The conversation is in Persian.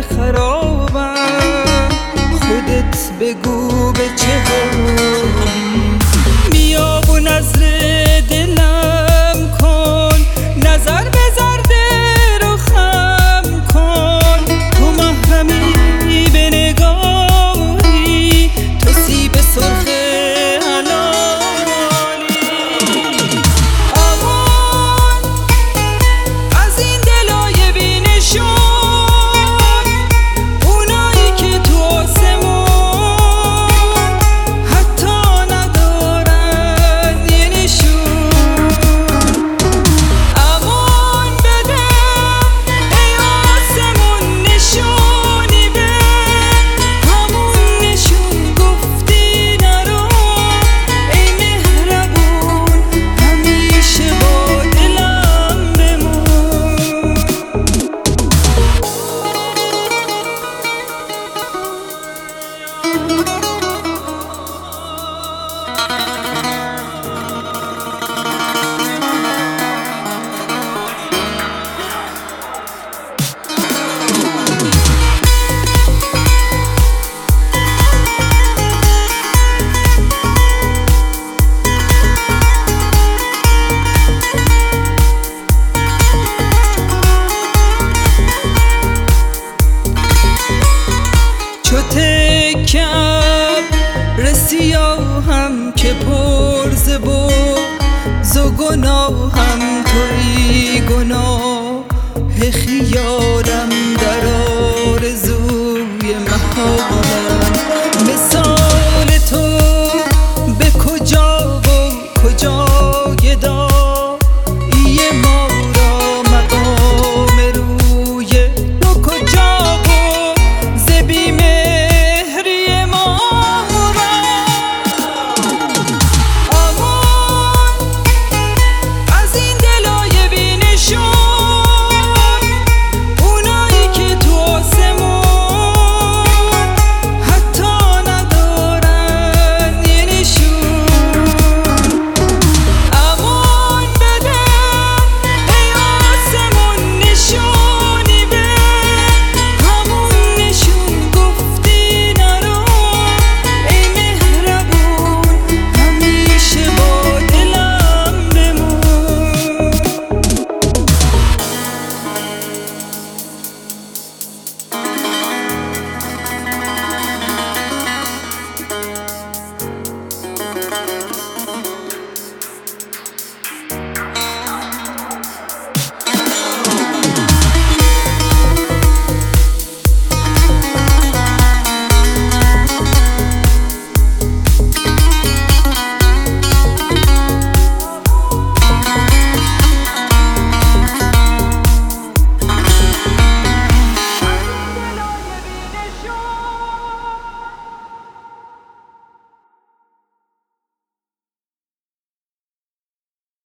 خرابم، خودت بگو به چه حالی. بیا و نظر دلم کن، نظر به زرد رخم کن. تو محرمی به نگاهی، تو سیب سرخ حلالی. امان از این دلای بی‌نشان، اونایی که تو آسمون حتی ندارن یه نشون. امان بده ای آسمون، نشونی به همون نشون. گفتی نرو ای مهربون، همیشه با دلم بمون. چو تکم رسیاهم که پر ز بغض و گناهم، تویی گناه خیالم.